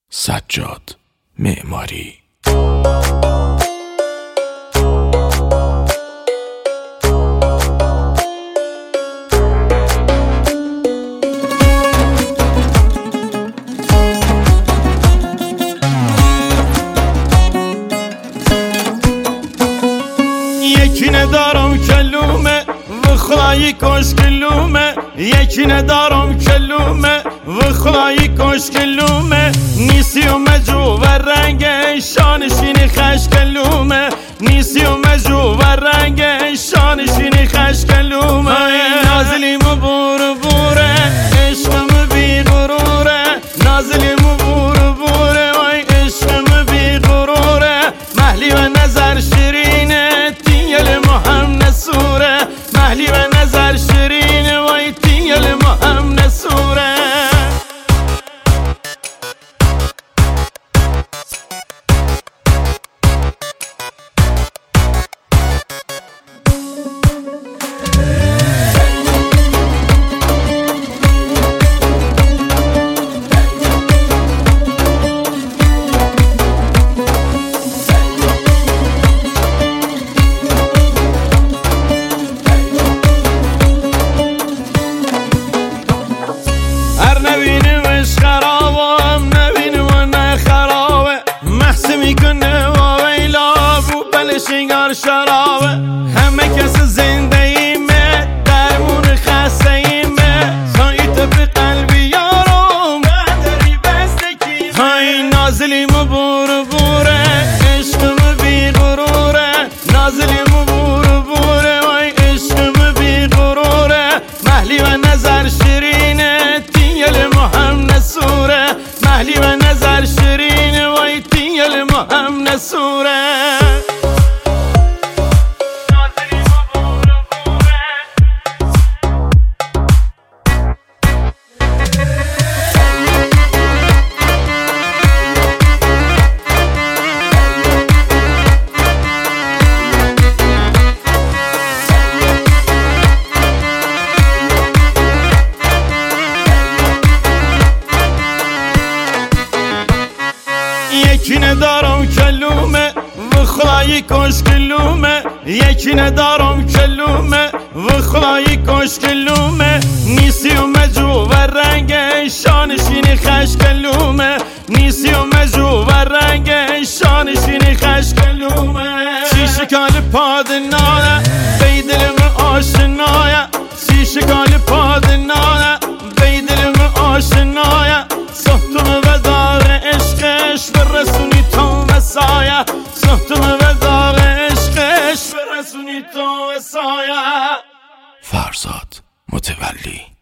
سجاد معماری. یکی ندارم کلومه و خدایی کاش کلومه، یکی ندارم کلومه و خدایی کاش کلومه، نیسی و مجو و رنگ شانشینی خش کلومه، نیسی و مجو و رنگ شانشینی خش کلومه. نازلیم و بور بوره عشقم بی غروره، نازلیم و بور بوره وای عشقم بی غروره، محلی و نظر شیرینه تیل مهم نسوره، محلی و نظر شیرینه وای تیل مهم نسوره. نبینیمش خرابه هم نبینیم و نه خرابه، محسی میکنه و ویلا بو بلشنگار شرابه، همه کس زنده ایمه درمون خسته ایمه، سایت به قلبی یارم نداری بستکی های. نازلیم و بور بوره عشقم بی غروره، نازلیم و بور بوره وای عشقم بی غروره، محلی و نظر شیرینه تیل مهم نسوره، محلی و نظر شیرینه وای تیل مهم نسوره. یکی ندارم کلومه و خدایی کاش کلومه، یکی ندارم کلومه و خدایی کاش کلومه، نیسی و مجو و رنگ شانشینی خش کلومه، نیسی و مجو و رنگ شانشینی خش کلومه. سی شکال پادنانه بیدلم آشنایه، سی شکال پادنانه بیدلم آشنایه، صحتم و دار عشقش برسونی تو مسایه، صحتم و دار عشقش برسونی تو مسایه. فرزاد متولی.